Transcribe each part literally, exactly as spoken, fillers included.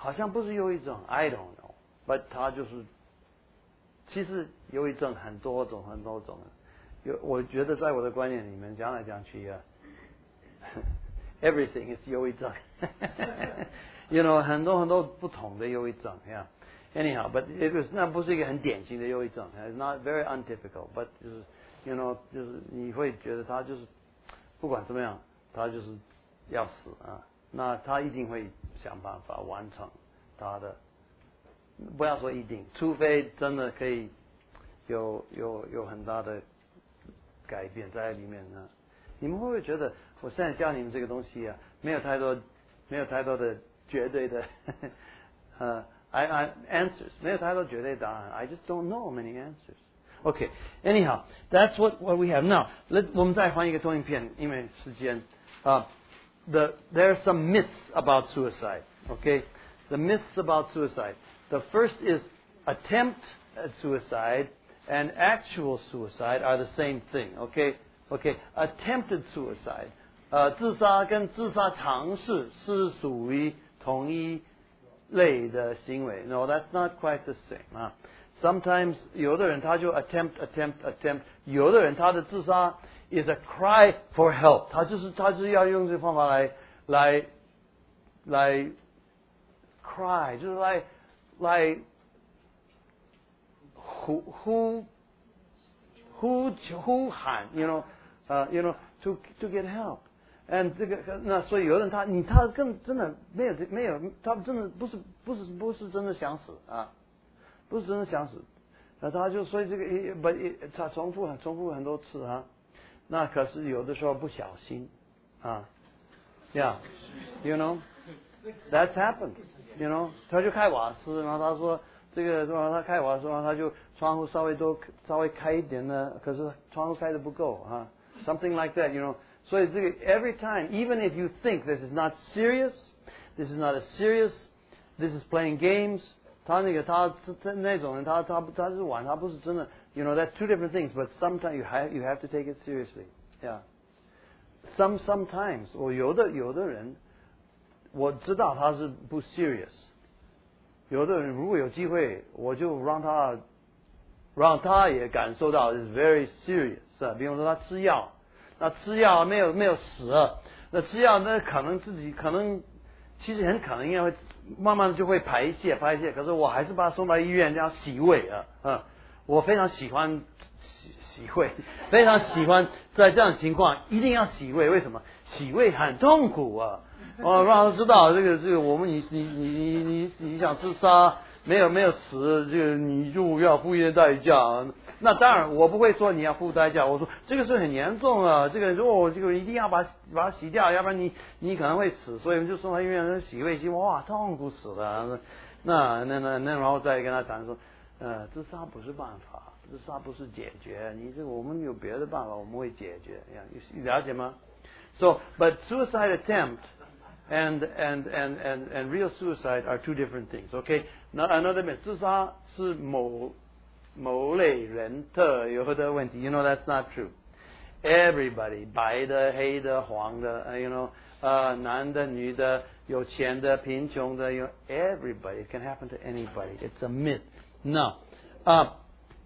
好像不是忧郁症 ，I don't know，but 他就是，其实忧郁症很多种很多种，有我觉得在我的观念里面讲来讲去啊 ，everything is 忧郁症，you know 很多很多不同的忧郁症呀。Anyhow，but it was 那不是一个很典型的忧郁症 ，it's not very untypical，but 就是 you know 就是你会觉得他就是不管怎么样，他就是要死啊，那他一定会想办法完成他的，不要说一定，除非真的可以有有有很大的改变在里面呢。你们会不会觉得我现在教你们这个东西啊，没有太多没有太多的绝对的呃。I, I answers 没有太多绝对答案 I just don't know many answers. Okay, anyhow, that's what what we have now. Let's 我们再换一个投影片，因为时间啊。Uh, the there are some myths about suicide. Okay, the myths about suicide. The first is attempt at suicide and actual suicide are the same thing. Okay, okay, attempted suicide. 呃，自杀跟自杀尝试是属于同一类的行为 ，No, that's not quite the same 啊。Sometimes 有的人他就 attempt, attempt, attempt， 有的人他的自杀 is a cry for help， 他就是他就是要用这个方法来来来 cry， 就是来来呼呼呼呼喊 ，you know， 呃、uh, ，you know to to get help。and 这个那所以有人他你他更真的没有没有他真的不是不是不是真的想死啊，不是真的想死，那他就所以这个不他重复很重复很多次啊，那可是有的时候不小心啊 ，yeah you know that's happened you know 他就开瓦斯，然后他说这个他开瓦斯，然后他就窗户稍微多稍微开一点呢，可是窗户开的不够啊 ，something like that you know。所以这个 every time, even if you think this is not serious, this is not a serious, this is playing games. 他那个他那种人，他他他是玩，他不是真的。You know, that's two different things. But sometimes you have you have to take it seriously. Yeah. Some sometimes 我有的有的人，我知道他是不 serious。有的人如果有机会，我就让他让他也感受到 is very serious 啊。比如说他吃药。那吃药没有没有死了，那吃药那可能自己可能其实很可能应该会慢慢就会排泄排泄，可是我还是把他送到医院这样洗胃啊，嗯，我非常喜欢洗洗胃，非常喜欢在这样的情况一定要洗胃，为什么？洗胃很痛苦啊，哦，让他知道这个这个我们你你你你你你想自杀没有没有死，这个你就要付一些代价。那当然，我不会说你要付代价。我说这个是很严重啊，这个如果我这个一定要把把它洗掉，要不然你你可能会死，所以我们就送到医院洗胃洗，哇，痛苦死了。那那那那然后再跟他谈说，呃，自杀不是办法，自杀不是解决，你这个我们有别的办法，我们会解决。你了解吗 ？So, but suicide attempt and and and and and real suicide are two different things. Okay, now another myth， 自杀是某某类人特有的问题 ，you know that's not true. Everybody， 白的、黑的、黄的 ，you know， 呃，男的、女的，有钱的、贫穷的 ，you know, everybody it can happen to anybody. It's a myth. Now， 啊，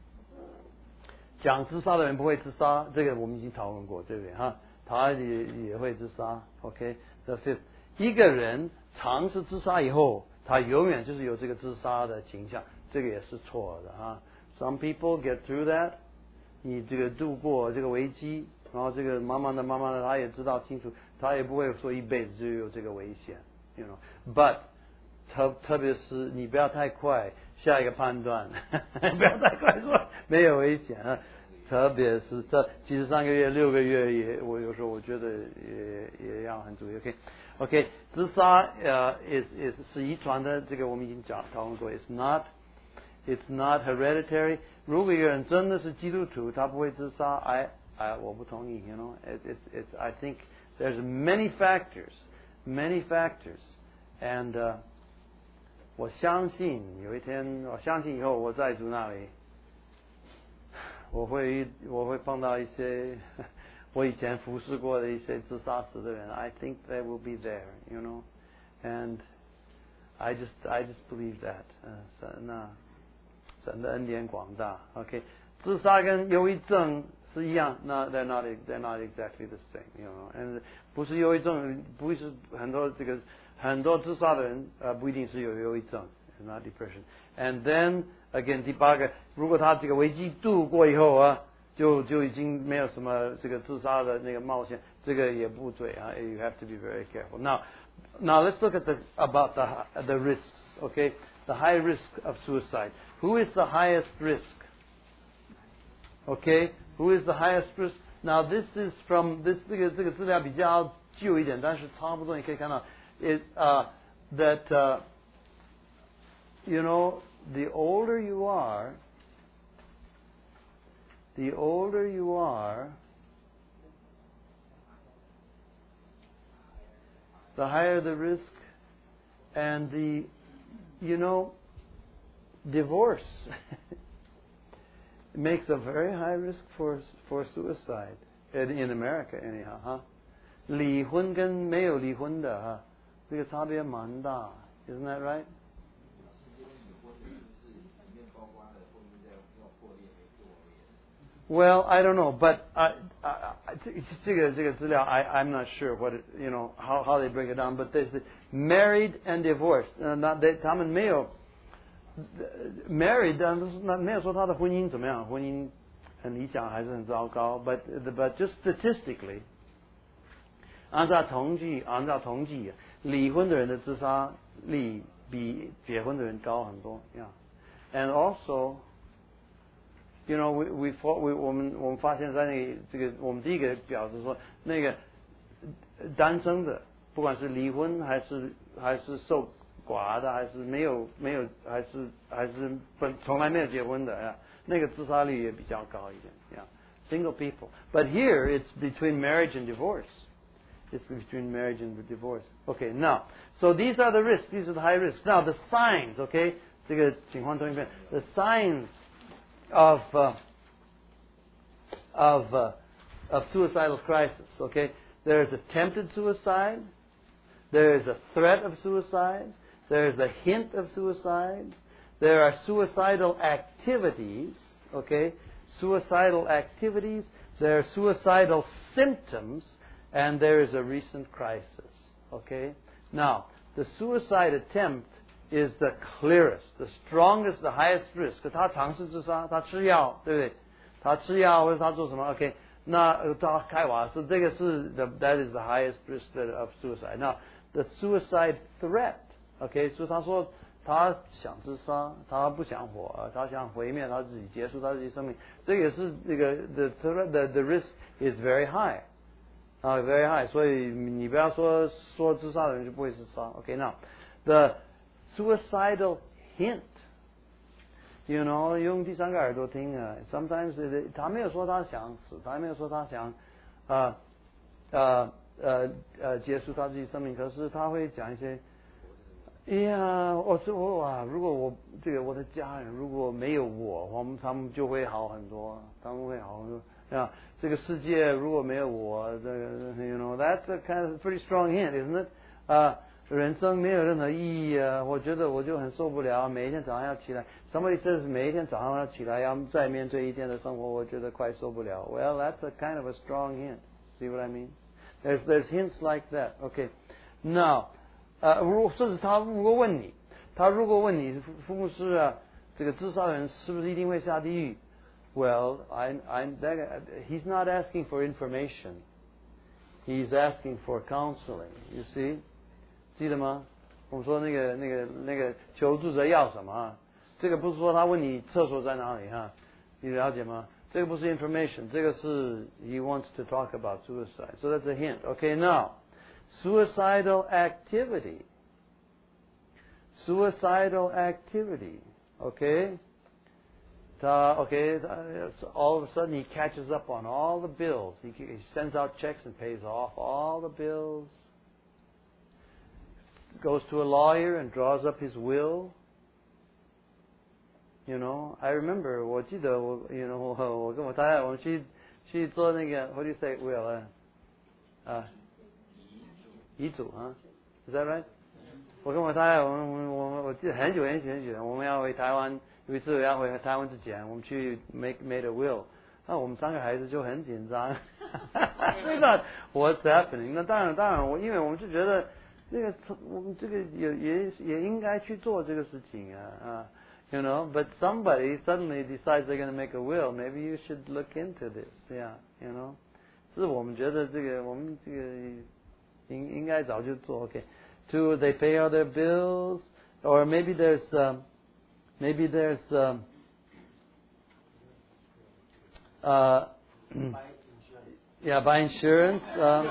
讲自杀的人不会自杀，这个我们已经讨论过，对不对哈？他也也会自杀。OK，the fifth， 一个人尝试自杀以后，他永远就是有这个自杀的倾向，这个也是错的哈。Some people get through that， 你这个度过这个危机，然后这个慢慢的、慢慢的，他也知道清楚，他也不会说一辈子就有这个危险 ，you know。But 特特别是你不要太快下一个判断，不要太快说没有危险啊。特别是这其实三个月、六个月也，我有时候我觉得也也要很注意。OK，OK， 自杀呃 is is 是遗传的，这个我们已经讲讨论过 ，it's not。It's not hereditary. 如果一个人真的是基督徒，他不会自杀。I, I, 我不同意。You know, it, it's, it's. I think there's many factors, many factors, and、uh, 我相信有一天，我相信以后我在主那里，我会我会碰到一些我以前服侍过的一些自杀死的人。I think they will be there. You know, and I just I just believe that. 呃，神啊，神的恩典广大。OK， 自杀跟忧郁症是一样，那 they're not they're not exactly the same, you know. And 不是忧郁症，不是很多这个很多自杀的人呃不一定是有忧郁症 ，not depression. And then again 第八个，如果他这个危机度过以后啊，就就已经没有什么这个自杀的那个冒险，这个也不对啊。You have to be very careful. Now, now let's look at the about the the risks. Okay, the high risk of suicide. Who is the highest risk? Okay, who is the highest risk? Now this is from this 这个这个资料比较旧一点，但是差不多你可以看到 it uh that uh, you know the older you are, the older you are, the higher the risk, and the you know divorce makes a very high risk for for suicide in, in America anyhow, huh? 离婚跟没有离婚的哈，这个差别蛮大 ，Isn't that right? Well, I don't know, but I, I, I, 这个这个资料 I I'm not sure what it, you know how how they break it down, but they say married and divorced. 呃，那 they 他们没有 married， 但是那没有说他的婚姻怎么样，婚姻很理想还是很糟糕。But but just statistically， 按照统计按照统计，离婚的人的自杀率比结婚的人高很多。Yeah, and also。You know, we we we 我们我们发现在那个这个我们第一个表示说那个单身的，不管是离婚还是还是受寡的，还是没有没有还是还是本从来没有结婚的呀，那个自杀率也比较高一点。Yeah, single people. But here it's between marriage and divorce. It's between marriage and divorce. Okay, now, so these are the risks. These are the high risks. Now the signs. Okay, 这个情况中一遍 the signs of uh, of uh, of suicidal crisis. Okay, there is attempted suicide, there is a threat of suicide, there is a hint of suicide, there are suicidal activities. Okay, suicidal activities, there are suicidal symptoms, and there is a recent crisis. Okay, now the suicide attempt is the clearest, the strongest, the highest risk. 他尝试自杀，他吃药，对不对？他吃药或者他做什么 ？OK， 那他开瓦斯，这个是 the that is the highest risk of suicide. Now the suicide threat, OK， 所以他说他想自杀，他不想活，他想毁灭他自己，结束他自己生命，这也是那个 the threat the the risk is very high， 啊、uh, very high。所以你不要说说自杀的人就不会自杀。OK，now、okay, the suicidal hint, you know， 用第三个耳朵听啊。Sometimes 他没有说他想死，他没有说他想，啊呃呃呃结束他自己生命，可是他会讲一些，哎呀，我说我啊，如果我这个我的家人如果没有我，我们他们就会好很多，他们会好很多啊。这个世界如果没有我，这个 you know that's a kind of pretty strong hint, isn't it? 啊、uh,。人生没有任何意义啊！我觉得我就很受不了，每一天早上要起来。Somebody says 每一天早上要起来，要再面对一天的生活，我觉得快受不了。Well, that's a kind of a strong hint. See what I mean? There's there's hints like that. Okay. Now, 呃，如果甚至他如果问你，他如果问你，父母是啊，这个自杀人是不是一定会下地狱 ？Well, I I'm that he's not asking for information. He's asking for counseling. You see? 记得吗？我们说那个那个那个求助者要什么啊？这个不是说他问你厕所在哪里哈，你了解吗？这个不是 information， 这个是 he wants to talk about suicide. So that's a hint. Okay, now suicidal activity. Suicidal activity. Okay. 他 okay. All of a sudden he catches up on all the bills. He, he sends out checks and pays off all the bills. Goes to a lawyer and draws up his will. You know, I remember 我记得我 you know 我我跟我太太我们去去做那个 what do you say will 啊、uh, 遗嘱啊 Is that right? 我跟我太太，我们我们我记得很久很久很久，我们要回台湾，有一次我要回台湾之前，我们去 make made a will， 那我们三个孩子就很紧张，对吧 ？What's happening？ 那当然当然，我因为我们就觉得那个我们这个也也也应该去做这个事情啊啊。You know, but somebody suddenly decides they're going to make a will. Maybe you should look into this. Yeah, you know. 是我们觉得这个我们这个应应该早就做 OK. Two, they pay all their bills, or maybe there's um, maybe there's um, uh, yeah, buy insurance. Um,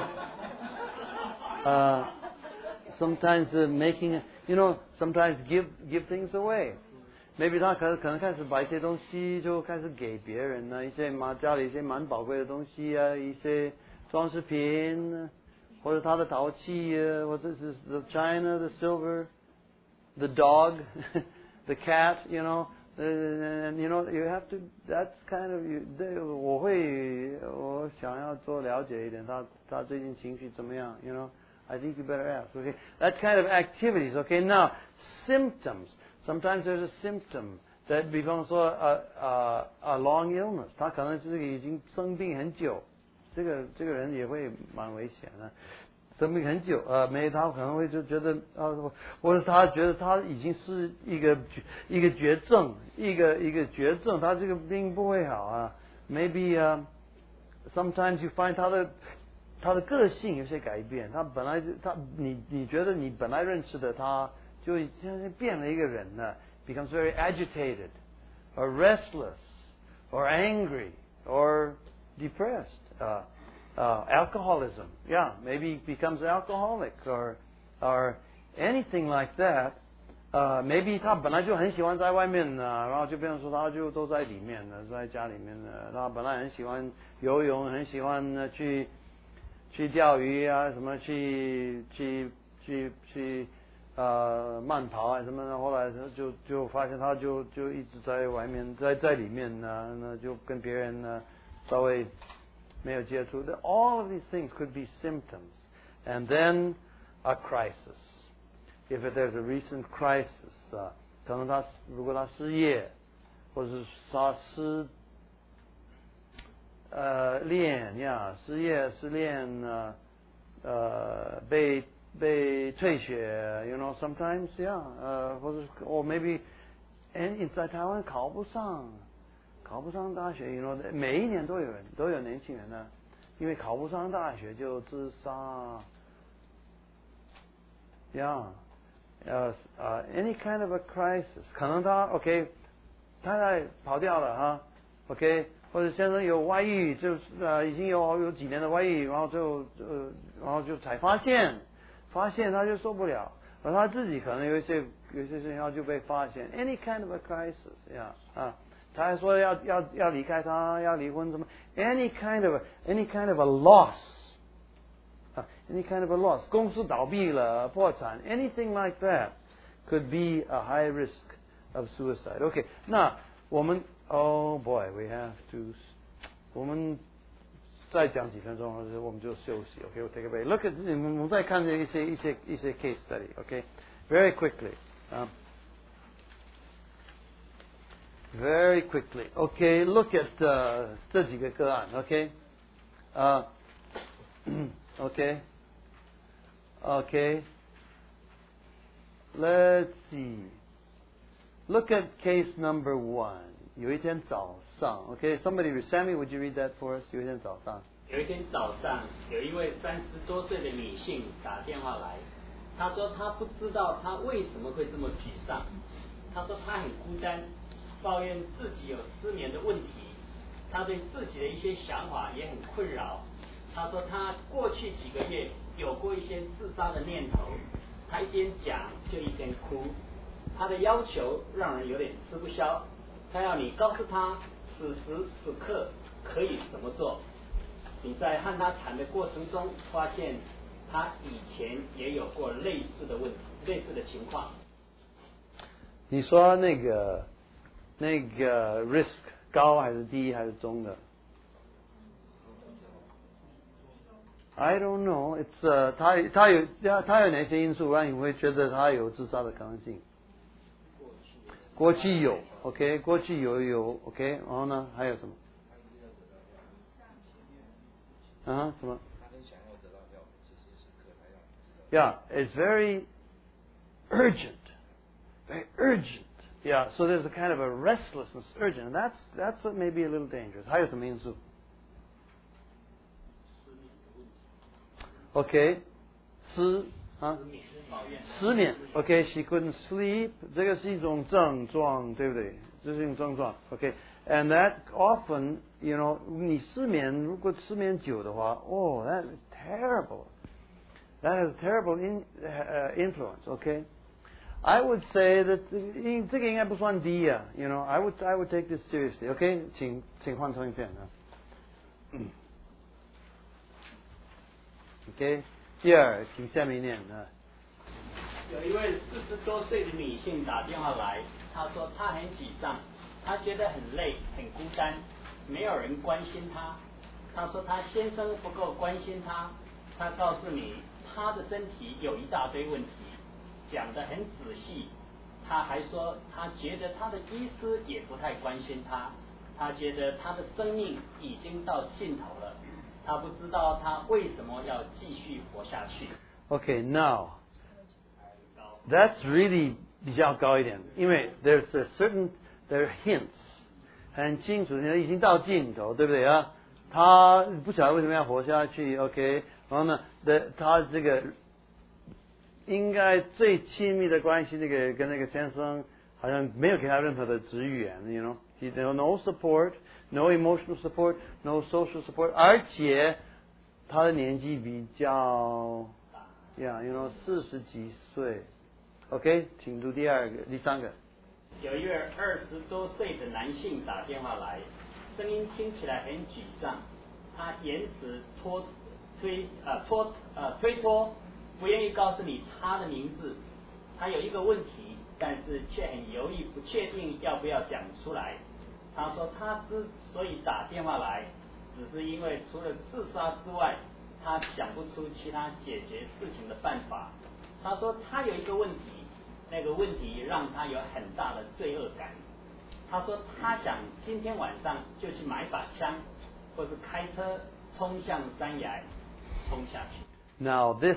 uh, sometimes uh, making, you know, sometimes give give things away.Maybe 他可可能开始把一些东西就开始给别人呢，一些蛮家里一些蛮宝贵的东西啊，一些装饰品，或者他的陶器啊，或者是 the china, the silver, the dog, the cat, you know, and you know you have to. That's kind of you. 对，我会我想要多了解一点，他他最近情绪怎么样 ？You know, I think you better ask. Okay, that kind of activities. Okay, now symptoms.Sometimes there's a symptom that 比方说 a a a long illness， 他可能就是已经生病很久，这个这个人也会蛮危险的，生病很久，呃，没他可能会就觉得啊，或者他觉得他已经是一个一个绝症，一个一个绝症，他这个病不会好啊。Maybe 啊、uh, ，sometimes you find 他的他的个性有些改变，他本来就他你你觉得你本来认识的他。就现在变了一个人呢 becomes very agitated, or restless, or angry, or depressed. Uh, uh, alcoholism, yeah, maybe becomes alcoholic, or or anything like that. Uh, maybe 他本来就很喜欢在外面呢，然后就变成说他就都在里面呢，在家里面呢。他本来很喜欢游泳，很喜欢呢去去钓鱼啊，什么去去去去。呃，慢跑啊什么的，后来就就发现他就就一直在外面，在在里面呢，那就跟别人呢稍微没有接触。All of these things could be symptoms, and then a crisis. If there's a recent crisis, 啊，可能他如果他失业，或者是他失呃恋呀，失业失恋呢，呃被。被退学 ，you know sometimes yeah， 呃，或者 or maybe and 在台湾考不上，考不上大学 ，you know 每一年都有人都有年轻人呢，因为考不上大学就自杀 ，yeah， 呃呃 any kind of a crisis， 可能他 OK， 太太跑掉了哈 ，OK， 或者先生有外遇，就是呃已经有有几年的外遇，然后就呃然后就才发现。发现他就受不了，而他自己可能有一些有一些事情要就被发现 ，any kind of a crisis， 呀、yeah, 啊，他还说要要要离开他，要离婚什么 ，any kind of a, any kind of a loss， 啊 ，any kind of a loss， 公司倒闭了，破产 ，anything like that could be a high risk of suicide。OK， 那我们 ，Oh boy，we have to， 我们。再讲几分钟，或者我们就休息。OK， we'll take a break. Look at， 我们再看这一些一些一些 case study. OK，very quickly. Um, very quickly. OK, look at 呃、uh, 这几个个案。OK， 啊、uh, ，OK， OK. Let's see. Look at case number one. 有一天早上 ，OK， somebody, Sammy, would you read that for us？ 有一天早上， 有一天早上，有一位三十多岁的女性打电话来，她说她不知道她为什么会这么沮丧。她说她很孤单，抱怨自己有失眠的问题，她对自己的一些想法也很困扰。她说她过去几个月有过一些自杀的念头，她一边讲就一边哭，她的要求让人有点吃不消。他要你告诉他此时此刻可以怎么做。你在和他谈的过程中，发现他以前也有过类似的问题、类似的情况。 你说那个那个 risk 高还是低还是中的？ I don't know. It's 呃、uh, 他他有他他有哪些因素让你会觉得他有自杀的可能性？过去有 ，OK， 过去有有 ，OK， 然后呢还有什么？啊什么 ？Yeah, it's very urgent, very urgent. Yeah, so there's a kind of a restlessness, urgent, and that's that's maybe a little dangerous. 还有什么因素 ？OK， 吃啊，失眠 ，OK， she couldn't sleep， 这个是一种症状，对不对？这是一种症状 ，OK，and that often, you know， 你失眠，如果失眠久的话，哦 ，that is terrible， that has terrible in, uh, influence, OK。I would say that 这个应该不算低啊 ，you know, I would I would take this seriously, OK， 请请换成一片啊。嗯 OK， 第二，请下面念啊。 有一位四十多岁的女性打电话来，她说她很沮丧，她觉得很累、很孤单，没有人关心她。她说她先生不够关心她。她告诉你，她的身体有一大堆问题，讲得很仔细。她还说，她觉得她的医师也不太关心她，她觉得她的生命已经到尽头了。他不知道他为什么要继续活下去。 Okay, now that's really 比较高一点，因为 there's a certain there are hints 很清楚，已经到尽头，对不对啊？他不晓得为什么要活下去 ，OK， 然后呢，的他这个应该最亲密的关系，那个跟那个先生好像没有给他任何的支援 ，you know。He, no support, no emotional support, no social support. 而且他的年纪比较 ，yeah, you know， 四十几岁。OK， 请读第二个、第三个。 有一位二十多岁的男性打电话来，声音听起来很沮丧，他言辞拖推呃拖呃推脱，不愿意告诉你他的名字。他有一个问题，但是却很犹豫，不确定要不要讲出来。他说他之所以打电话来，只是因为除了自杀之外，他想不出其他解决事情的办法。他说他有一个问题，那个问题让他有很大的罪恶感。他说他想今天晚上就去买把枪，或是开车冲向山崖，冲下去。 Now this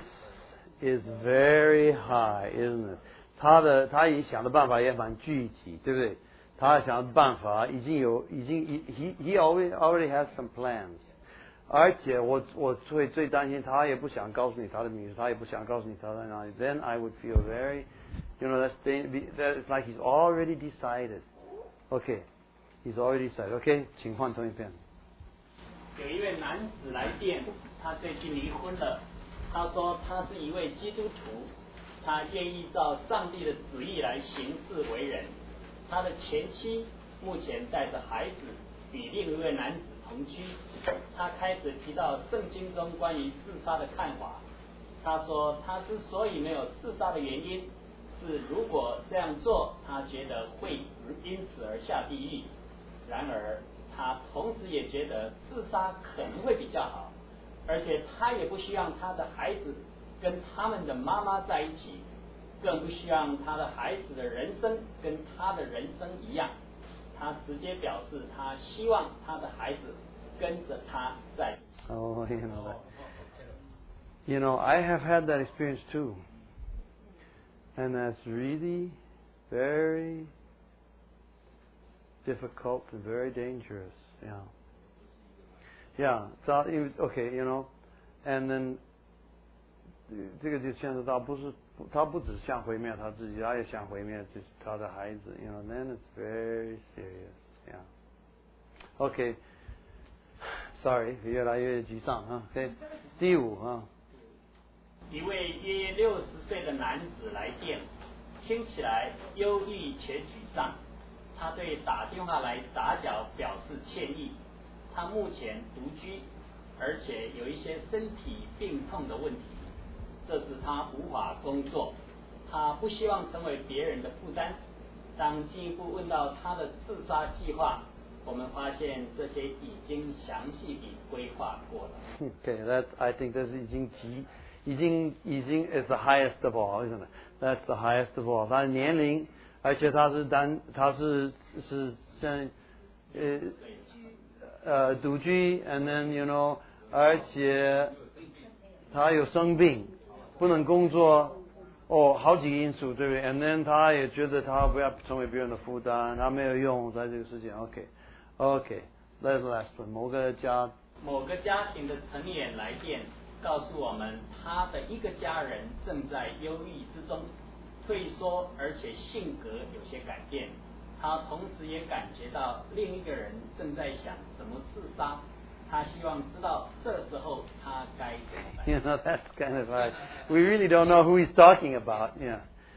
is very high, isn't it? 他的他已想的办法也蛮具体，对不对？他想的办法已经有，已经 he he already already has some plans。而且我我最最担心他也不想告诉你他的名字，他也不想告诉你他在哪里。Then I would feel very, you know, that's that's like he's already decided. Okay, he's already decided. Okay， 请换同一遍。 有一位男子来电，他最近离婚了。他说他是一位基督徒，他愿意照上帝的旨意来行事为人。他的前妻目前带着孩子与另一位男子同居。他开始提到圣经中关于自杀的看法。他说他之所以没有自杀的原因是，如果这样做，他觉得会因此而下地狱。然而他同时也觉得自杀可能会比较好，而且他也不希望他的孩子跟他们的妈妈在一起，更不希望他的孩子的人生跟他的人生一样。他直接表示他希望他的孩子跟着他在一起。 Oh, you know that. You know, I have had that experience too. And that's really very difficult and very dangerous. Yeah. Yeah. So, okay, you know, and then 这个就牵扯到不是他不只想毁灭他自己，他也想毁灭就是他的孩子。You know, then it's very serious. Yeah. Okay. Sorry， 越来越沮丧啊。OK， 第五啊。 一位约六十岁的男子来电，听起来忧郁且沮丧。他对打电话来打搅表示歉意。他目前独居，而且有一些身体病痛的问题，这使他无法工作。他不希望成为别人的负担。当进一步问到他的自杀计划， 我们发现这些已经详细地规划过了。 Okay, that I think that's 已经极，已经已经 is the highest of all, isn't it? That's the highest of all. 他的年龄，而且他是单，他是是像呃呃独居 ，and then you know， 而且他有生病，不能工作。哦，好几个因素，对不对 ？And then 他也觉得他不要成为别人的负担，他没有用在这个事情。OK，OK，Let's last one。某个家， 某个家庭的成员来电，告诉我们他的一个家人正在忧郁之中，退缩，而且性格有些改变。他同时也感觉到另一个人正在想怎么自杀。他希望知道这时候他该怎么办。 You know, that's kind of like, we really don't know who he's talking about, yeah.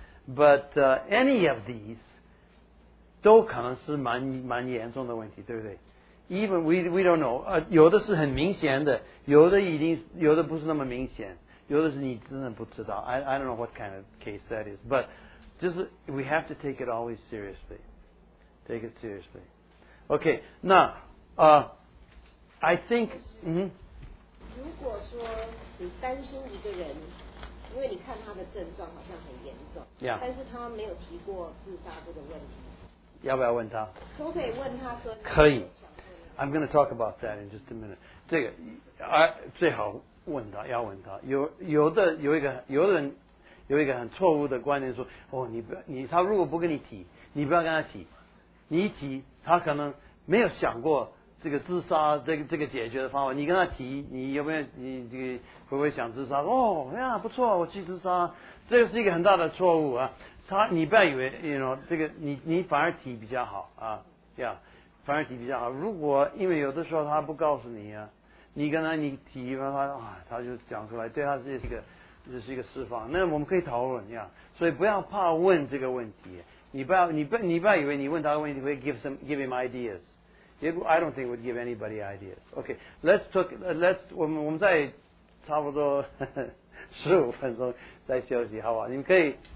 But uh, any of these 都可能是蛮蛮严重的问题，对不对 ？Even we we don't know， 呃，有的是很明显的，有的已经有的不是那么明显，有的是你真的不知道。I I don't know what kind of case that is, but 就是 we have to take it always seriously, take it seriously. OK， 那呃。I think， 嗯。 如果说你担心一个人，因为你看他的症状好像很严重， yeah. 但是他没有提过自杀这个问题， 要不要问他？ 可不可以问他说？ 可以。I'm going to talk about that in just a minute. 这个啊，最好问他，要问他。有有的有一个有的人有一个很错误的观念说，哦，你不你他如果不跟你提，你不要跟他提，你一提，他可能没有想过。这个自杀，这个这个解决的方法，你跟他提，你有没有你这个会不会想自杀？哦呀，不错，我去自杀，这个是一个很大的错误啊！他你不要以为，you know， 这个你你反而提比较好啊，呀，反而提比较好。如果因为有的时候他不告诉你啊，你跟他你提，他啊他就讲出来，对他这是一个这是一个释放。那我们可以讨论呀，所以不要怕问这个问题，你不要你不你不要以为你问他的问题会 give some give him ideas。It, I don't think it would give anybody ideas. Okay, let's talk. Let's 我们我们再差不多十五分钟再休息，好不好？你们可以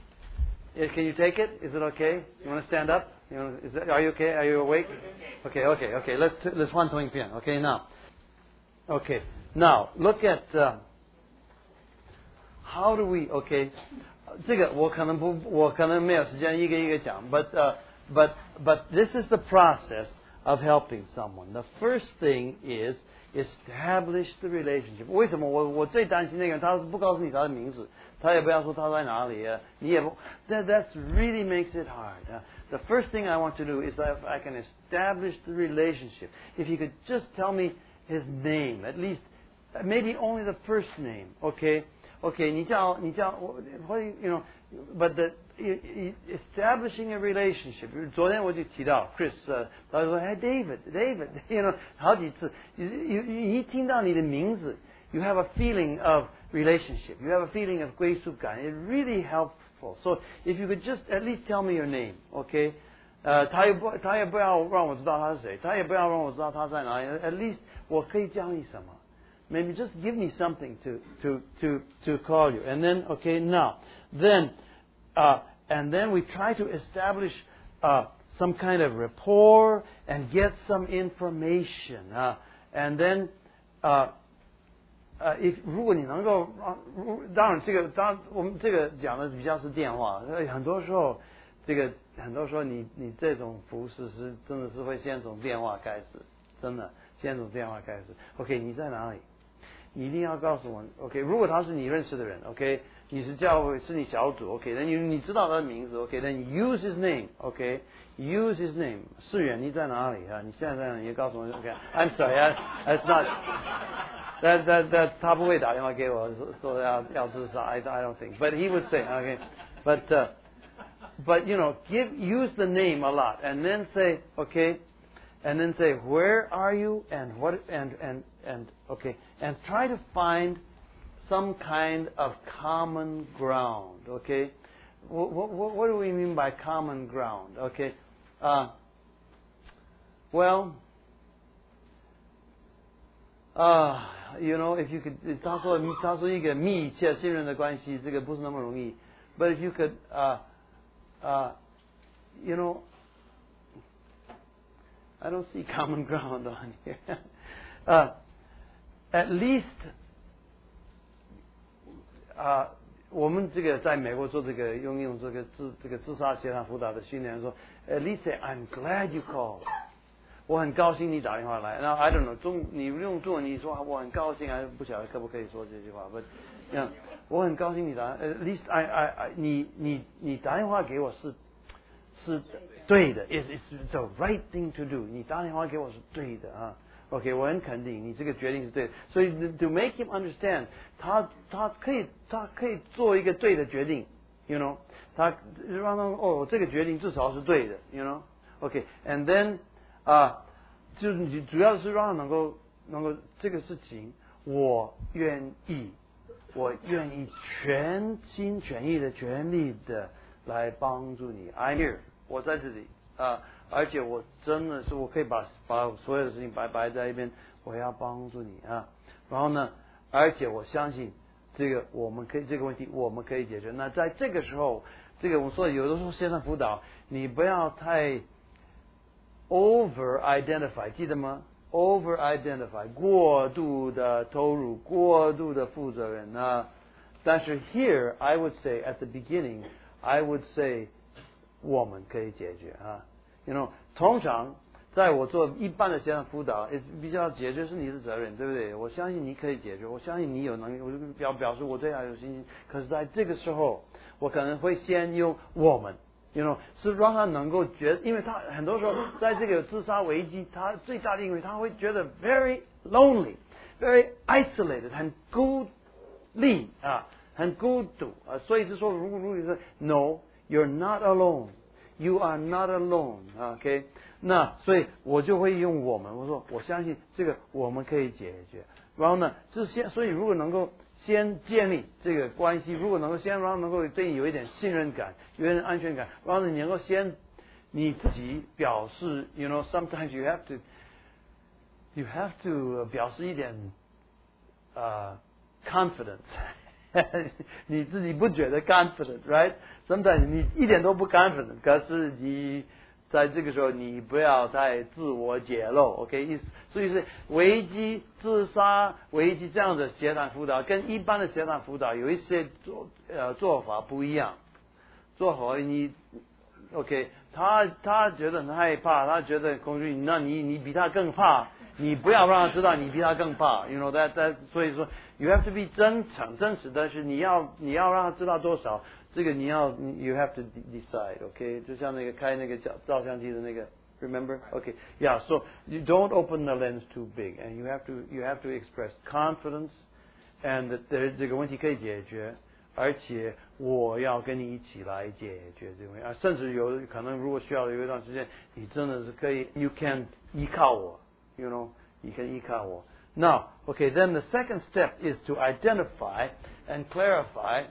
Can you take it? Is it okay? You want to stand up? You want? Is that, are you okay? Are you awake? Okay, okay, okay. Let's let's 换同一遍。Okay, now. Okay, now look at uh, how do we? Okay, 这个我可能不，我可能没有时间一个一个讲。But uh, but but this is the process.Of helping someone. The first thing is establish the relationship. 为什么我我最担心那个人，他不告诉你他的名字，他也不要说他在哪里啊，你也不 that that's really makes it hard. Uh, the first thing I want to do is if I can establish the relationship. If you could just tell me his name, at least maybe only the first name. Okay, okay. 你叫你叫我 what you know, but the establishing a relationship. 昨天我就提到 Chris， 呃，他说，哎 ，David，David，you know， 好几次，你你一听到你的名字 ，you have a feeling of relationship，you have a feeling of 归属感 ，it really helpful. So if you could just at least tell me your name, okay？ 呃，他也不他也不要让我知道他是谁，他也不要让我知道他在哪里 ，at least 我可以教你什么 ？Maybe just give me something to to to to call you, and then okay now then. Uh, and then we try to establish uh, some kind of rapport and get some information. Uh, and then, uh, uh, if 如果你能够，当然这个当我们这个讲的比较是电话，很多时候这个很多时候你你这种服饰是真的是会先从电话开始，真的先从电话开始。OK， 你在哪里？你一定要告诉我 ，OK？ 如果他是你认识的人 ，OK？ 你是教会，是你小组 ，OK？ 那你你知道他的名字 ，OK？ 那你 use his name，OK？Use his name。世远，你在哪里啊？你现在在哪里？你告诉我 ，OK？I'm sorry，that's not，that that that 他不会打电话给我说要要自杀 ，I I don't think，but he would say，OK？But uh, but you know, give use the name a lot, and then say, OK？And then say, where are you, and what, and and and okay, and try to find.Some kind of common ground, okay? What, what, what do we mean by common ground, okay? Uh, well, uh, you know, if you could, 他说他说一个密切信任的关系，这个不是那么容易。But if you could, uh, uh, you know, I don't see common ground on here. uh, at least, 啊、uh,，我们这个在美国做这个用用这个自这个自杀协谈辅导的训练说 ，at least say I'm glad you called。我很高兴你打电话来。然后 I don't know 中你用中文你说我很高兴，还不晓得可不可以说这句话。But 嗯，我很高兴你打。At least I I I 你你你打电话给我是是对的 ，is is the right thing to do。你打电话给我是对的啊。OK， 我很肯定你这个决定是对的。所以 to make him understand， 他他可以他可以做一个对的决定 ，you know， 他让他哦这个决定至少是对的 ，you know，OK，and then 啊，就是主要是让他能够能够这个事情，我愿意，我愿意全心全意的、全力的来帮助你。I'm here， 我在这里啊。而且我真的是，我可以把把所有的事情摆摆在一边，我要帮助你啊。然后呢，而且我相信这个我们可以这个问题我们可以解决。那在这个时候，这个我说有的时候线上辅导，你不要太 over identify， 记得吗 ？over identify， 过度的投入，过度的负责任啊。但是 here I would say at the beginning I would say 我们可以解决啊。You know， 通常在我做一般的线上辅导，比较解决是你的责任，对不对？我相信你可以解决，我相信你有能力，我就表表示我对他有信心。可是在这个时候，我可能会先用我们 ，you know， 是让他能够觉得，因为他很多时候在这个自杀危机，他最大的因为他会觉得 very lonely，very isolated， 很孤立啊，很孤独啊。所以就说，如果如果是 No，you're not alone。You are not alone, OK？ 那所以我就会用我们，我说我相信这个我们可以解决。然后呢，就先所以如果能够先建立这个关系，如果能够先让能够对你有一点信任感，有一点安全感，然后呢，你能够先你自己表示 ，you know sometimes you have to you have to 表示一点呃、uh, confidence。你自己不觉得 confident, right? Sometimes 你一点都不 confident， 可是你在这个时候你不要太自我揭露 ，OK？ 意思，所以是危机、自杀、危机这样的协谈辅导，跟一般的协谈辅导有一些做呃做法不一样。做法你 OK， 他他觉得很害怕，他觉得恐惧，那你你比他更怕。你不要让他知道你比他更怕 ，you know that that， 所以说 you have to be 真诚真实，但是你要你要让他知道多少，这个你要 you have to decide，OK？ 就像那个开那个照照相机的那个 ，remember？OK？Yeah，so you don't open the lens too big，and you have to you have to express confidence，and 这这个问题可以解决，而且我要跟你一起来解决这个问题，啊，甚至有可能如果需要有一段时间，你真的是可以 you can 依靠我。You know, you can 依靠我。Now, okay, then the second step is to identify and clarify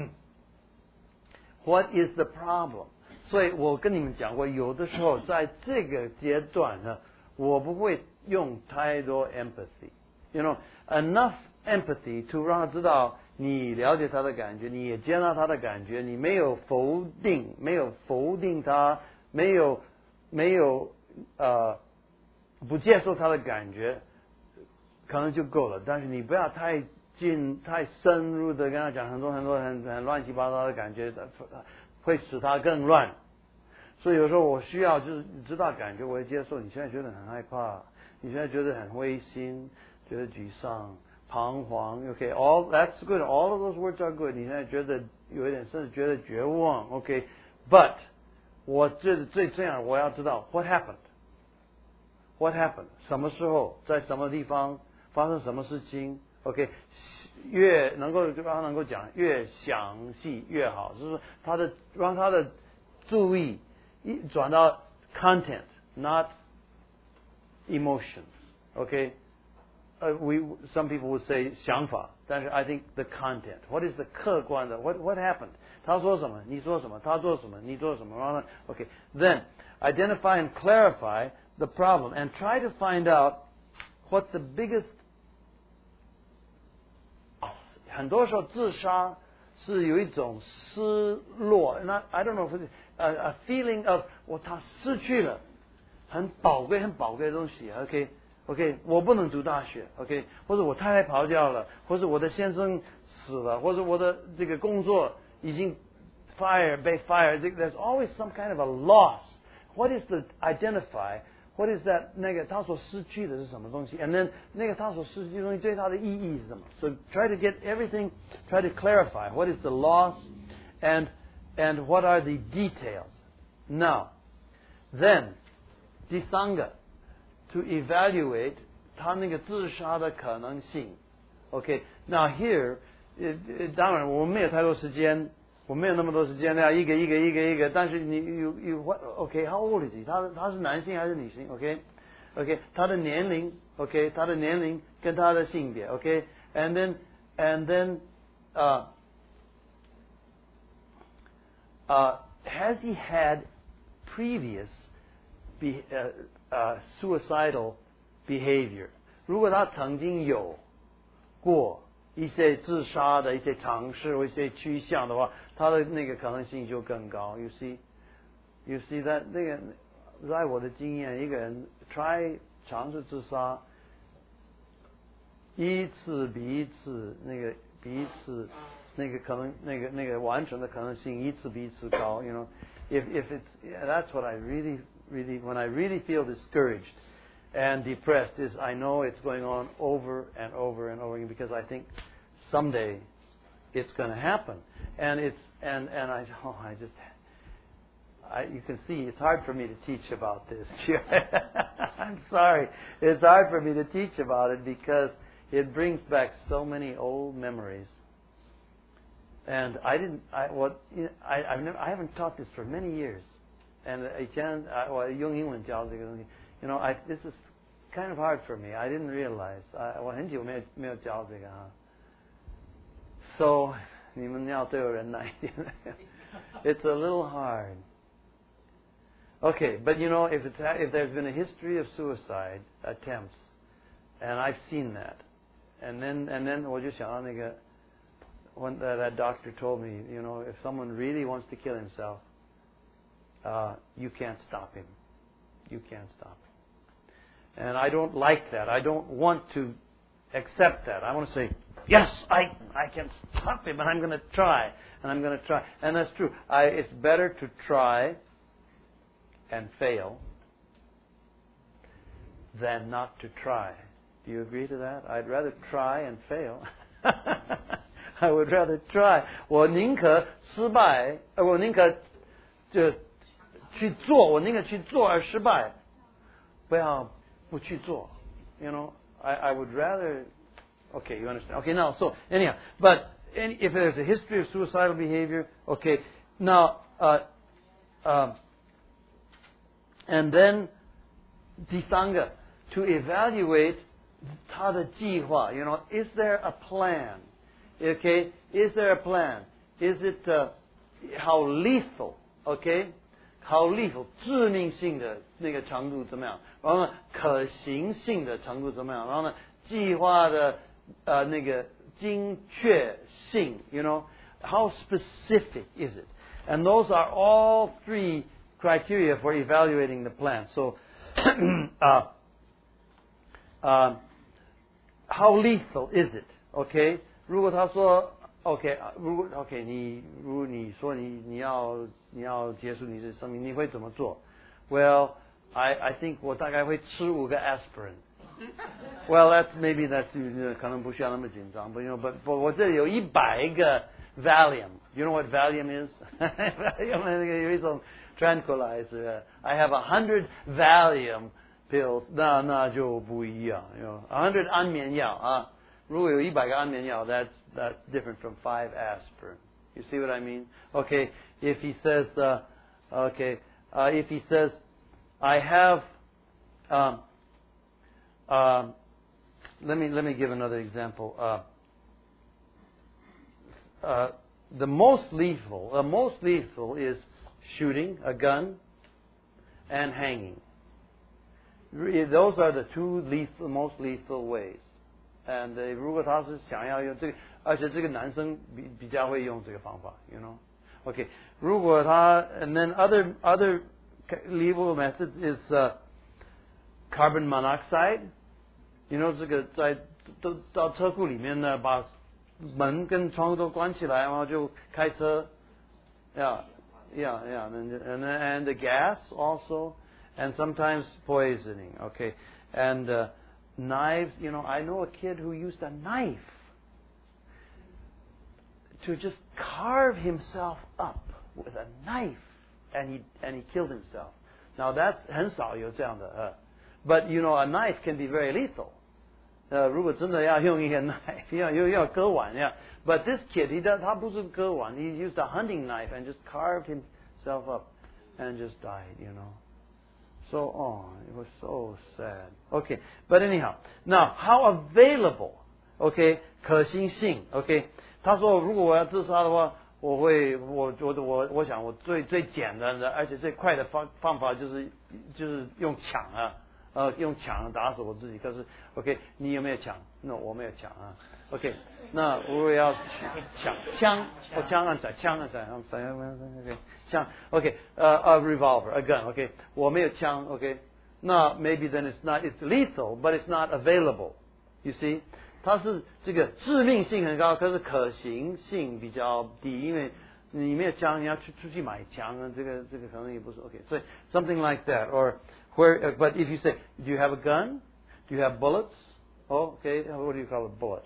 what is the problem. 所以我跟你们讲过，有的时候在这个阶段呢，我不会用太多 empathy. You know, enough empathy to 让他知道你了解他的感觉，你也接纳他的感觉，你没有否定，没有否定他，没有没有呃。不接受他的感觉，可能就够了。但是你不要太近、太深入的跟他讲很多很多很很乱七八糟的感觉，会使他更乱。所以有时候我需要就是知道感觉，我会接受。你现在觉得很害怕，你现在觉得很灰心，觉得沮丧、彷徨。OK，all that's good. All of those words are good. 你现在觉得有一点甚至觉得绝望。OK，but 我觉得最这样，我要知道 what happened。What happened？ 什么时候，在什么地方发生什么事情 ？OK， 越能够让他能够讲越详细越好，就是说他的让他的注意一转到 content，not emotions。OK， 呃、uh, ，we some people would say 想法，但是 I think the content，what is the 客观的 ？What what happened？ 他说什么？你说什么？他做什么？你做什么？然后 OK，then identify and clarify。The problem and try to find out what the biggest 很多时候自杀是有一种失落，那 I don't know if it's a, a feeling of 我他失去了很宝贵、很宝贵的东西。OK OK， 我不能读大学。OK， 或者我太太跑掉了，或者我的先生死了，或者我的这个工作已经 fire 被 fire。There's always some kind of a loss. What is the identify? What is that 那个他所失去的是什么东西 ？And then 那个他所失去的东西对他的意义是什么 ？So try to get everything, try to clarify what is the loss, and and what are the details. Now, then 第三个 to evaluate 他那个自杀的可能性。Okay, now here 当然我们没有太多时间。我没有那么多时间了，一个一个一个一个。但是你 you you what OK how old is he？ 他他是男性还是女性 ？OK OK 他的年龄 OK 他的年龄跟他的性别 OK and then and then uh uh has he had previous be uh, uh suicidal behavior？ 如果他曾经有过一些自杀的一些尝试或一些趋向的话，他的那个可能性就更高。You see, you see that 那个，在我的经验，一个人 try 尝试自杀，一次比一次那个比一次那个可能那个那个完成的可能性一次比一次高。You know, if if it's that's what I really really when I really feel discouraged and depressed is I know it's going on over and over and over again because I think someday it's going to happen, and it's and and I oh I just I you can see it's hard for me to teach about this. I'm sorry, it's hard for me to teach about it because it brings back so many old memories. And I didn't I what I I've never I haven't taught this for many years, and 以前我用英文教这个东西。You know, I this is kind of hard for me. I didn't realize. I 我很久没有没有教这个哈。So 你们要对我忍耐一点。It's a little hard. Okay, but you know, if it's if there's been a history of suicide attempts, and I've seen that, and then and then 我就想到那个 when that, that doctor told me, you know, if someone really wants to kill himself, uh, you can't stop him. You can't stop him. And I don't like that. I don't want to accept that. I want to say, yes, I I can stop him, and I'm going to try, and I'm going to try. And that's true. I, it's better to try and fail than not to try. Do you agree to that? I'd rather try and fail. I would rather try. 我宁可失败，我宁可就去做，我宁可去做而失败，不要不去做。You know, I I would rather. Okay, you understand? Okay, now so anyhow, but any, if there's a history of suicidal behavior, okay, now uh, uh, and then 第三个 to evaluate 他的计划。You know, is there a plan? Okay, is there a plan? Is it uh, how lethal? Okay, how lethal 致命性的那个程度怎么样？然后呢，可行性的程度怎么样？然后呢，计划的呃那个精确性 ，you know, how specific is it? And those are all three criteria for evaluating the plan. So, uh, uh, how lethal is it? Okay. 如果他说 OK， 如果 OK， 你如果你说你你要你要结束你的生命，你会怎么做 ？Well, I I think 我大概会吃五个 aspirin. Well, that's maybe that's 可能不需要那么紧张， but you know, but but 我这里有一百个 Valium. You know what Valium is? Valium 有一种 tranquilizer. I have a hundred Valium pills. 那那就不一样 ，you know, a hundred 安眠药啊。如果有一百个安眠药 that's that's different from five aspirin. You see what I mean? Okay, if he says, uh, okay, uh, if he says, I have, um, um, let me let me give another example. Uh, uh, the most lethal, the most lethal is shooting a gun and hanging. Those are the two lethal, most lethal ways. And 如果他是想要用这个，而且这个男生比比较会用这个方法 ，you know. Okay. 如果他 and then other other lethal methods is uh, carbon monoxide. You know 这个在都到车库里面呢，把门跟窗户都关起来，然后就开车。Yeah, yeah, yeah, and and and the gas also, and sometimes poisoning. Okay, and uh, knives. You know, I know a kid who used a knife to just carve himself up with a knife, and he and he killed himself. Now that's 很少有这样的呃 but you know a knife can be very lethal. 呃，如果真的要用一个 knife， 要又要割腕呀。But this kid, he does, 他不是割腕 he used a hunting knife and just carved himself up and just died, you know. So on, it was so sad. Okay, but anyhow, now how available? Okay, 可行性 OK 他说如果我要自杀的话我会我我我我想我最最简单的而且最快的方方法就是就是用抢啊呃用抢打死我自己可是 OK 你有没有抢 No 我没有抢啊 OK 那我要抢枪我枪按在枪按在 OK 枪 OK 呃 a revolver a gun OK 我没有枪 OK 那 maybe then it's not it's lethal but it's not available you see它是这个致命性很高，可是可行性比较低，因为你没有枪，你要去出去买枪啊，这个这个可能也不是 OK。所以 something like that, or where, but if you say, do you have a gun? Do you have bullets? Oh, okay. What do you call a bullet?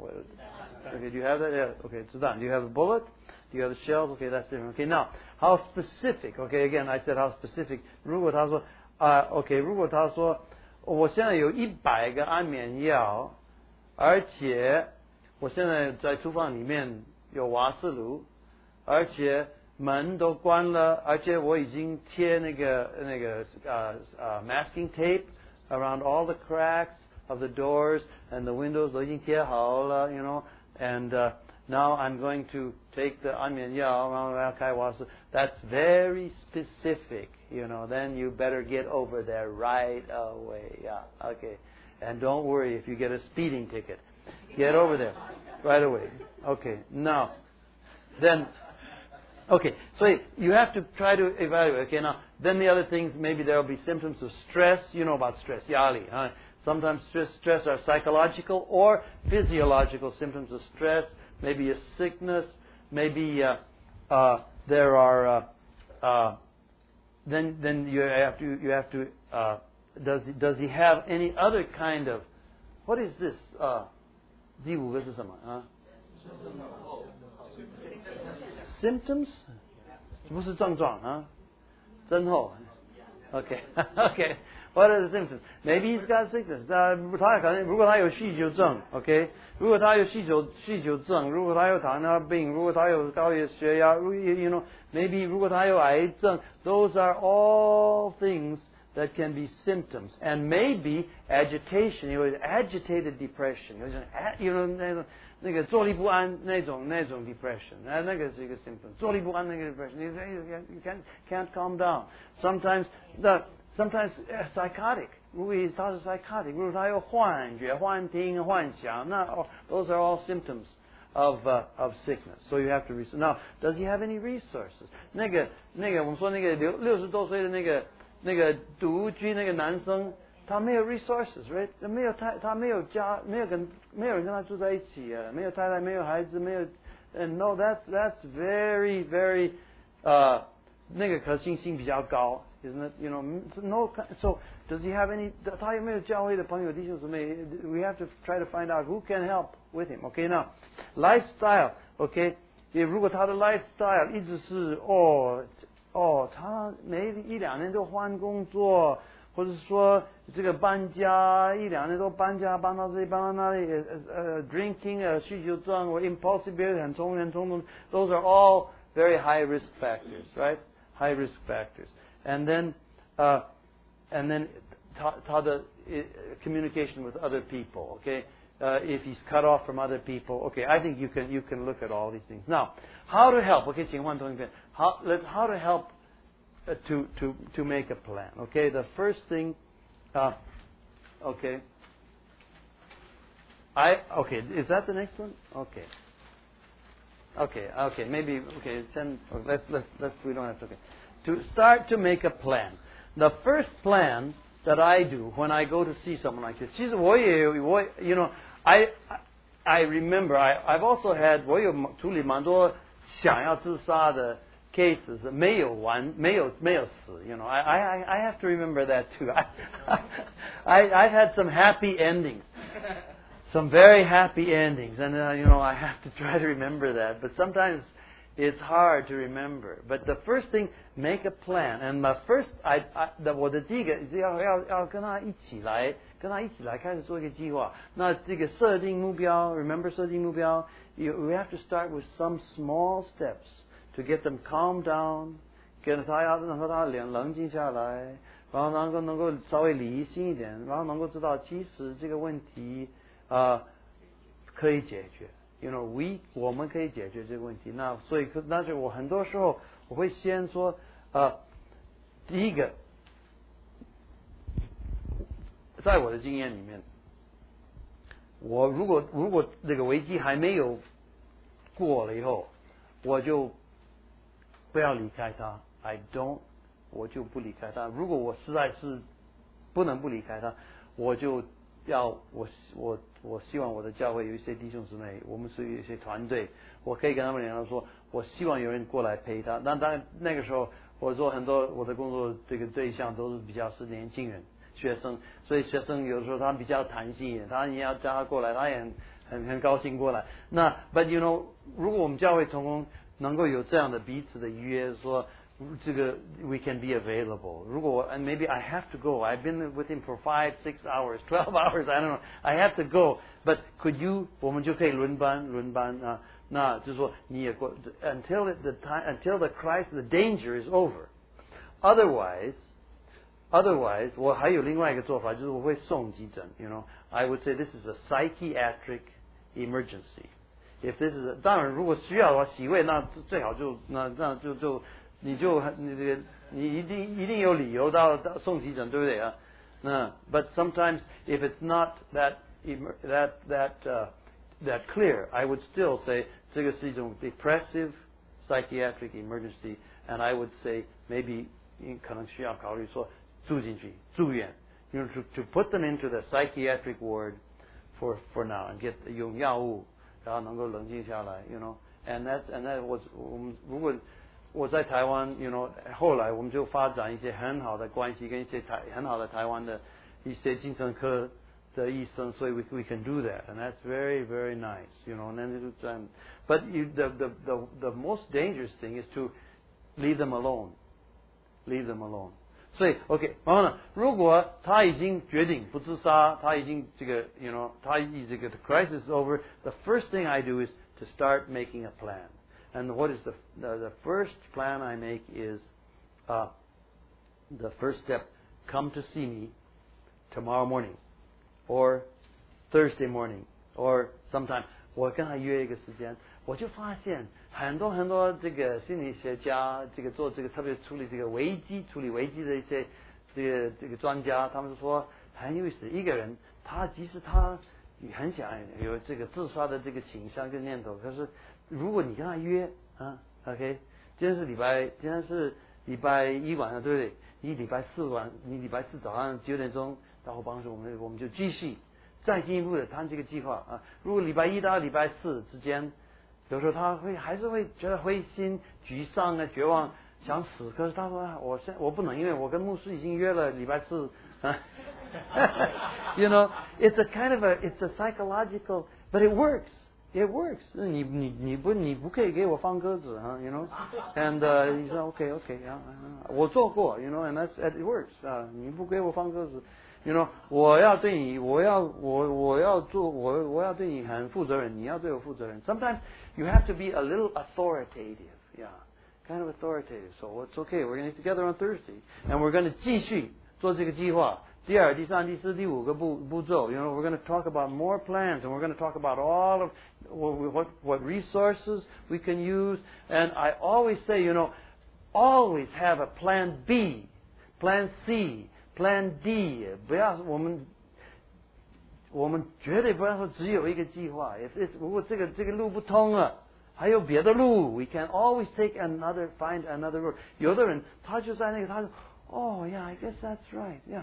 Okay. Okay. Do you have that? Yeah. Okay. 子弹 Do you have a bullet? Do you have the shells? Okay, that's different. Okay. Now, how specific? Okay. Again, I said how specific. 如果他说啊 ，OK， 如果他说我现在有一百个安眠药。而且我现在在厨房里面有瓦斯炉，而且门都关了，而且我已经贴那个那个呃呃 masking tape around all the cracks of the doors and the windows 都已经贴好了 you know and uh, now I'm going to take the 安眠药然后我要开瓦斯 that's very specific you know then you better get over there right away yeah okay And don't worry if you get a speeding ticket. Get over there right away. Okay, now, then, okay, so you have to try to evaluate. Okay, now, then the other things, maybe there will be symptoms of stress. You know about stress, 压力. Huh? Sometimes stress, stress are psychological or physiological symptoms of stress. Maybe a sickness. Maybe uh, uh, there are. Uh, uh, then, then you have to. You have to. Uh, Does he, does he have any other kind of what is this? 呃，第五个是什么啊 ？Symptoms 不是症状啊，症候。Okay, okay. What are the symptoms? Maybe he's got sickness. 那他可能如果他有酗酒症 ，OK， 如果他有酗酒酗酒症，如果他有糖尿病，如果他有高血压 ，you know, maybe 如果他有癌症 ，those are all things that can be symptoms, and maybe agitation. 有 agitated depression. 有种 you know 那种那个坐立不安那种那种 depression. 那那个是一个 symptom. 坐立不安那个 depression. You, you can't can't calm down. Sometimes the sometimes uh, psychotic. 如果他是 psychotic， 如果他有幻觉、幻听、幻想，那 those are all symptoms of uh, of sickness. So you have to research. Now, does he have any resources? 那个那个我们说那个六六十多岁的那个。那个独居那个男生，他没有 resources, right？ 没有太，他没有家，没有跟没有人跟他住在一起啊，没有太太，没有孩子，没有。And no, that's that's very very 呃、uh, 那个可信性比较高 ，isn't it? You know, no. So does he have any? 他有没有教会的朋友弟兄姊妹 ？We have to try to find out who can help with him. Okay, now lifestyle. Okay， 如果他的 lifestyle 一直是哦。哦，他每一两年都换工作，或者说这个搬家，一两年都搬家，搬到这里，搬到那里，呃呃 ，drinking 呃酗酒症或 impulsive behavior 很冲很冲动 ，those are all very high risk factors, right? High risk factors, and then, uh, and then 他他的 communication with other people, okay? Uh, if he's cut off from other people, okay, I think you can you can look at all these things. Now, how to help? Okay, 请换同一遍 how let how to help uh, to to to make a plan? Okay, the first thing, uh, okay, I okay is that the next one? Okay, okay, okay, maybe okay. Send, let's let's let's we don't have to. Okay, to start to make a plan. The first plan that I do when I go to see someone like this. 其实我也有我 you know I I remember I I've also had 我有处理蛮多想要自杀的 cases 没有完没有没有死 you know I I I have to remember that too. I I I've had some happy endings. Some very happy endings, and uh, you know I have to try to remember that. But sometimes it's hard to remember. But the first thing, make a plan. And my first, I, I 的我的第一个要要要跟他一起来，跟他一起来开始做一个计划。那这个设定目标 ，remember 设定目标 ，you we have to start with some small steps to get them calm down， 给他要让他冷冷静下来，然后能够能够稍微理性一点，然后能够知道其实这个问题。啊，可以解决 ，you know we 我们可以解决这个问题。那所以，但是我很多时候我会先说，呃，第一个，在我的经验里面，我如果如果这个危机还没有过了以后，我就不要离开他 ，I don't， 我就不离开他。如果我实在是不能不离开他，我就要我我。我希望我的教会有一些弟兄姊妹，我们是有一些团队，我可以跟他们联络说，我希望有人过来陪他。那当然那个时候，我做很多我的工作，这个对象都是比较是年轻人、学生，所以学生有的时候他比较弹性一点，他你要叫他过来，他也很很很高兴过来。那 but you know， 如果我们教会同工能够有这样的彼此的约，说。这个 we can be available. 如果 and maybe I have to go. I've been with him for five, six hours, twelve hours. I don't know. I have to go. But could you? 我们就可以轮班轮班啊。那就是说你也过 until the time until the crisis, the danger is over. Otherwise, otherwise 我还有另外一个做法，就是我会送急诊。You know, I would say this is a psychiatric emergency. If this is a, 当然如果需要的话，洗胃那最好就那那就就。你就你这个你一定一定有理由到到送急诊，对不对啊？那 but sometimes if it's not that that that uh, that clear, I would still say 这个是一种 depressive psychiatric emergency, and I would say maybe 你可能需要考虑说住进去住院 ，you know to to put them into the psychiatric ward for for now and get 用药物，然后能够冷静下来 ，you know, and that's and that was 我们如果。我在台湾 ，you know， 后来我们就发展一些很好的关系，跟一些台很好的台湾的一些精神科的医生，所以 we we can do that, and that's very very nice, you know. And then it, um, but you, the the the the most dangerous thing is to leave them alone, leave them alone. 所以 OK， 然后呢，如果他已经决定不自杀，他已经这个 you know， 他已这个 the crisis is over, the first thing I do is to start making a plan. And what is the, the the first plan I make is, uh, the first step, come to see me tomorrow morning, or Thursday morning, or sometime. 我跟他约一个时间，我就发现很多很多这个心理学家，这个做这个特别处理这个危机、处理危机的一些这个这个专家，他们说很有意思。一个人他即使他很想有这个自杀的这个倾向跟念头，可是。如果你跟他约啊 ，OK， 今天是礼拜，今天是礼拜一晚上，对不对？你礼拜四晚，你礼拜四早上九点钟到后帮助我们，我们就继续再进一步的谈这个计划啊。如果礼拜一到礼拜四之间，有时候他会还是会觉得灰心、沮丧啊、绝望，想死。可是他说、啊、我现我不能，因为我跟牧师已经约了礼拜四啊。You know, it's a kind of a, it's a psychological, but it works. It works. 你你你不你不可以给我放鸽子啊 ，you know? And uh, he said, okay, okay, yeah, 我做过 ，you know, and that's it works. 啊，你不给我放鸽子 ，you know, 我要对你，我要我我要做我我要对你很负责任，你要对我负责任。Sometimes you have to be a little authoritative, yeah, kind of authoritative. So it's okay. We're going to get together on Thursday, and we're going to 继续做这个计划。第二、第三、第四、第五个步步骤 ，you know, we're going to talk about more plans, and we're going to talk about all of what what resources we can use. And I always say, you know, always have a plan B, plan C, plan D. 不要我们我们绝对不要说只有一个计划。If it's 如果这个这个路不通了，还有别的路 ，we can always take another, find another road. 有的人他就在那个他说，哦、oh, ，Yeah, I guess that's right, yeah.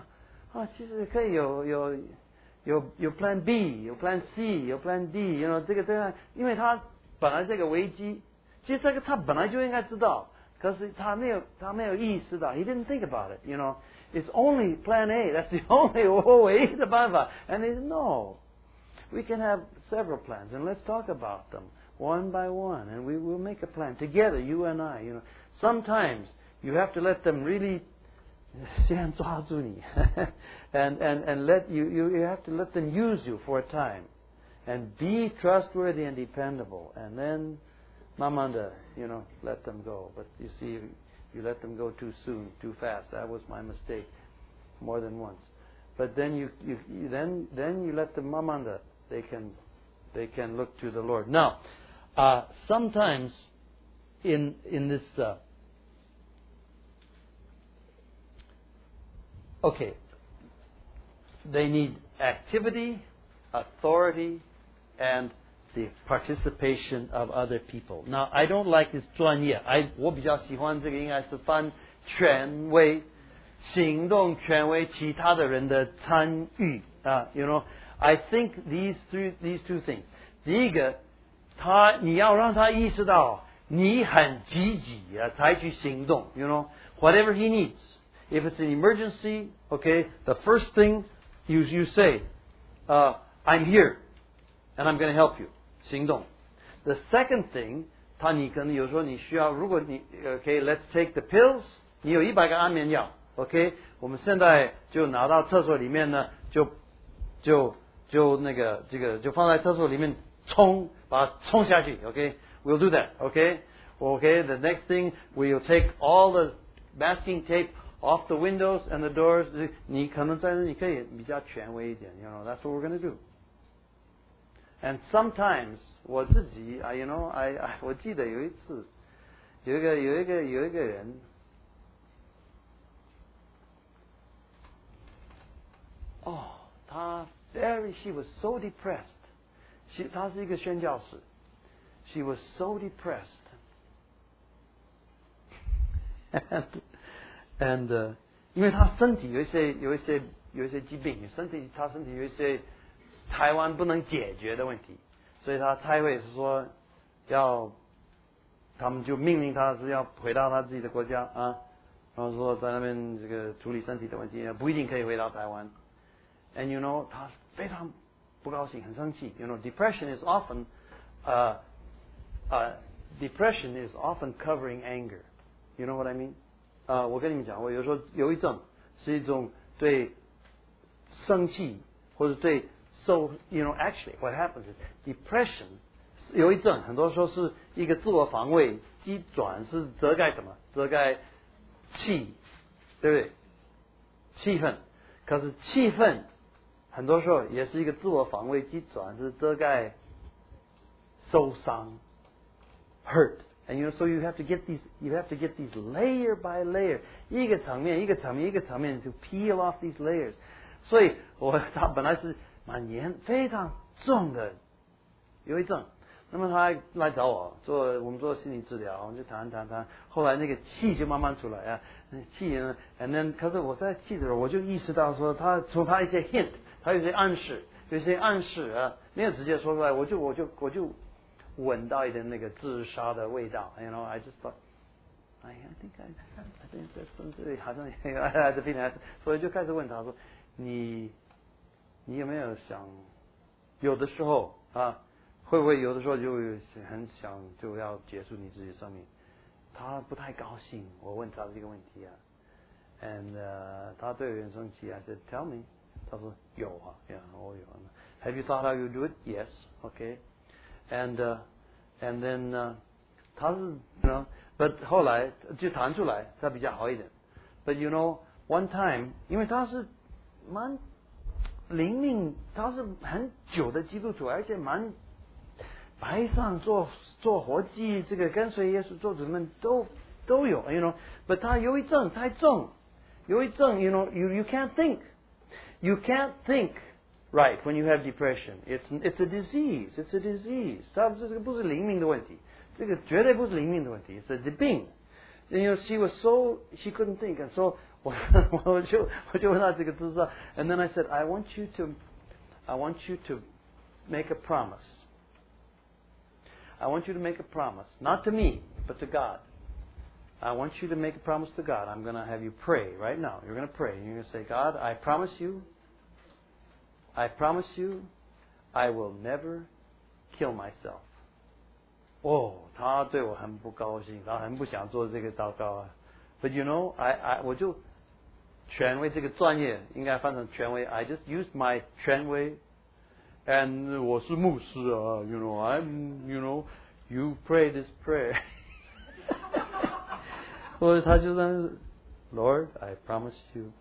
啊，其实可以有有有有 Plan B， 有 Plan C， 有 Plan D， you know 这个这样，因为他本来这个危机，其实这个他本来就应该知道，可是他没有他没有意识到 ，he didn't think about it，you know。It's only Plan A. That's the only 唯一的办法。And they said, no, we can have several plans, and let's talk about them one by one, and we will make a plan together, you and I. You know, sometimes you have to let them really 先抓住你 and and and let you you you have to let them use you for a time, and be trustworthy and dependable, and then 慢慢的 you know let them go. But you see. You let them go too soon, too fast. That was my mistake, more than once. But then you, you, you then then you let them mamanda. They can they can look to the Lord. Now, uh, sometimes in in this uh, okay, they need activity, authority, and the participation of other people. Now, I don't like this 专业. I 我比较喜欢这个应该是翻权威，行动权威，其他的人的参与啊。You know, I think these three these two things. 第一个，他你要让他意识到你很积极啊，采取行动。You know, whatever he needs. If it's an emergency, okay, the first thing you you say, uh, I'm here, and I'm going to help you. 行动。The second thing， 他你可能有时候你需要，如果你 OK，let's take the pills， 你有一百个安眠药 ，OK， 我们现在就拿到厕所里面呢，就就就那个这个就放在厕所里面冲，把它冲下去 ，OK，we'll do that，OK，OK，the next thing we'll take all the masking tape off the windows and the doors， 你可能在你可以比较权威一点 ，you know，that's what we're going to do。And sometimes 我自己啊 ，you know, I, I 我记得有一次，有一个有一个有一个人，哦，他 very she was so depressed， she 她是一个宣教士 ，she was so depressed， and and、uh, 因为她身体有一些有一些有一些疾病，身体她身体有一些。台湾不能解决的问题，所以他差会是说要，他们就命令他是要回到他自己的国家啊，然后说在那边这个处理身体的问题，不一定可以回到台湾。And you know， 他非常不高兴，很生气。You know, depression is often, uh, uh, depression is often covering anger. You know what I mean? 啊、uh, ，我跟你们讲，我有时候忧郁症是一种对生气或者对。So, you know, actually, what happens is depression, 忧郁症很多时候是一个自我防卫机转，是遮盖什么？遮盖气，对不对？气氛。可是气氛很多时候也是一个自我防卫机转，是遮盖受伤 ，hurt. And you know, so you have to get these, you have to get these layer by layer, 一个层面一个层面一个层面 to peel off these layers. 所以我他本来是。蛮严非常重的忧郁症，那么他来找我做我们做心理治疗，我们就谈谈谈，后来那个气就慢慢出来啊，气呢 ，and then 可是我在气的时候，我就意识到说他从他一些 hint， 他有些暗示，有些暗示啊，没有直接说出来，我就我就我就闻到一点那个自杀的味道 ，you know, I just thought, I think I, I think that's something 好像 I had the feeling， 所以就开始问他说你。你有没有想，有的时候啊，会不会有的时候就很想就要结束你自己的生命？他不太高兴，我问他这个问题啊 ，and、uh, 他对我很生气 ，I said tell me， 他说有啊 ，yeah， 我有。Have you thought how you do it? Yes, okay. And、uh, and then、uh, 他是 you know, but 后来就谈出来，他比较好一点。But you know, one time， 因为他是蛮。灵命他是很久的基督徒，而且蛮白上做做活祭，这个跟随耶稣做主们都都有 ，you know。But 他忧郁症太重，忧郁症 ，you know， you you can't think, you can't think right when you have depression. It's it's a disease, it's a disease. 它这个不是灵命的问题，这个绝对不是灵命的问题，是病。 And you know, she was so, she couldn't think. And so, 我我就我就问她这个知识 and then I said, I want you to, I want you to make a promise. I want you to make a promise, not to me, but to God. I want you to make a promise to God. I'm going to have you pray right now. You're going to pray. You're going to say, God, I promise you, I promise you, I will never kill myself. 哦，他对我很不高兴，他很不想做这个祷告啊。But you know, I I 我就权威这个专业应该翻成权威。I just used my 权威 and 我是牧师啊 you know I'm you know you pray this prayer 或者他就这样 Lord I promise you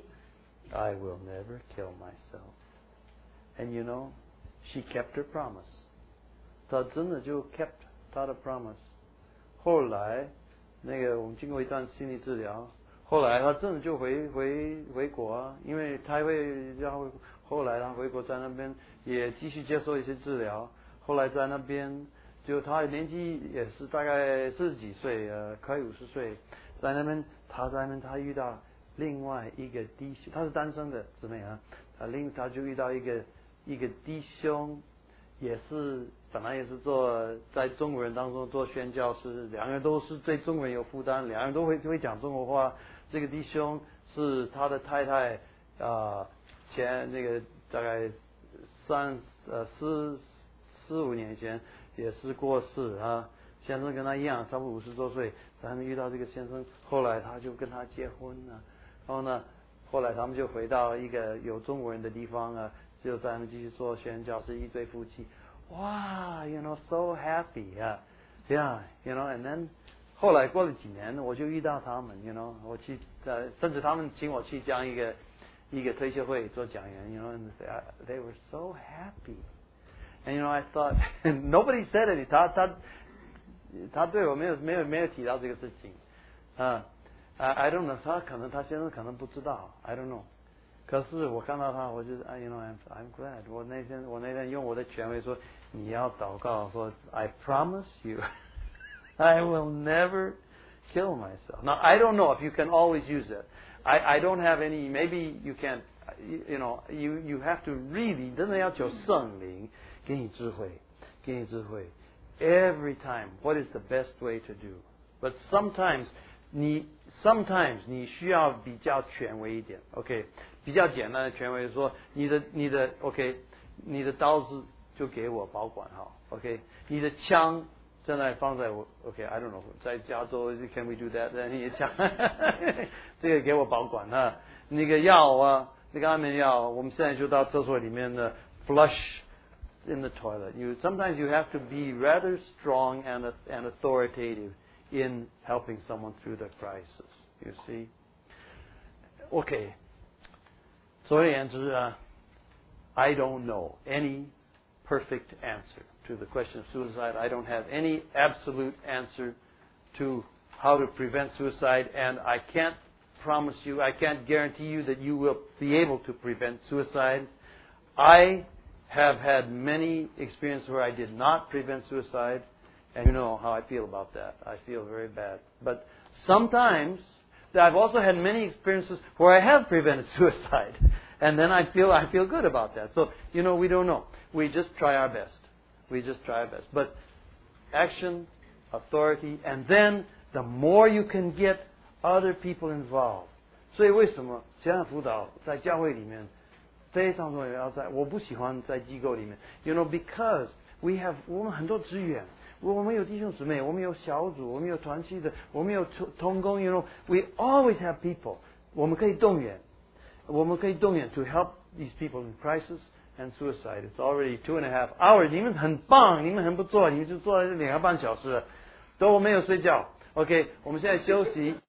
I will never kill myself and you know she kept her promise 她真的就 kept 她的 promise 后来那个我们经过一段心理治疗后来她真的就回回回国啊因为她会然后后来她回国在那边也继续接受一些治疗后来在那边就她年纪也是大概四十几岁呃快五十岁在那边她在那边她遇到另外一个弟兄她是单身的姊妹啊她另她就遇到一个一个弟兄也是本来也是做在中国人当中做宣教师两个人都是对中国人有负担两个人都会会讲中国话这个弟兄是他的太太啊、呃、前那个大概三呃四四五年前也是过世啊先生跟他一样差不多五十多岁咱们遇到这个先生后来他就跟他结婚了然后呢后来他们就回到一个有中国人的地方啊就在他们继续做宣教是一对夫妻哇 you know so happy yeah yeah you know and then 后来过了几年我就遇到他们 you know 我去呃甚至他们请我去讲一个一个退休会做讲员 you know and they were so happy and you know I thought nobody said anything 他他他对我没有没有没有提到这个事情啊、uh, I, I don't know 他可能他先生可能不知道 I don't know可是我看到他我就 you know I'm I'm glad 我那天我那天用我的权威说你要祷告说 I promise you I will never kill myself now I don't know if you can always use it I I don't have any maybe you can you, you know you you have to really 真的要求圣灵给你智慧给你智慧 every time what is the best way to do but sometimes 你 sometimes 你需要比较权威一点 OK 比较简单的权威说你的你的 OK 你的刀子就给我保管好 OK 你的枪现在放在我 OK I don't know 在加州 can we do that 你的枪这个给我保管啊那个药啊那个安眠药我们现在就到厕所里面的 flush in the toilet you sometimes you have to be rather strong and and authoritative in helping someone through the crisis you see OK总而言之啊 I don't know any perfect answer to the question of suicide. I don't have any absolute answer to how to prevent suicide, and I can't promise you, I can't guarantee you that you will be able to prevent suicide. I have had many experiences where I did not prevent suicide, and you know how I feel about that. I feel very bad. But sometimes, I've also had many experiences where I have prevented suicide. And then I feel I feel good about that. So, you know, we don't know. We just try our best. We just try our best. But action, authority, and then the more you can get other people involved. 所以为什么家庭辅导在教会里面非常重要？要在我不喜欢在机构里面。You know, because we have 我们很多资源，我们有弟兄姊妹，我们有小组，我们有团契的，我们有同工。You know, we always have people. 我们可以动员。我们可以动员 to help these people in crisis and suicide. It's already two and a half hours. 你们很棒，你们很不错，你们就坐在这两个半小时了，都没有睡觉。OK， 我们现在休息。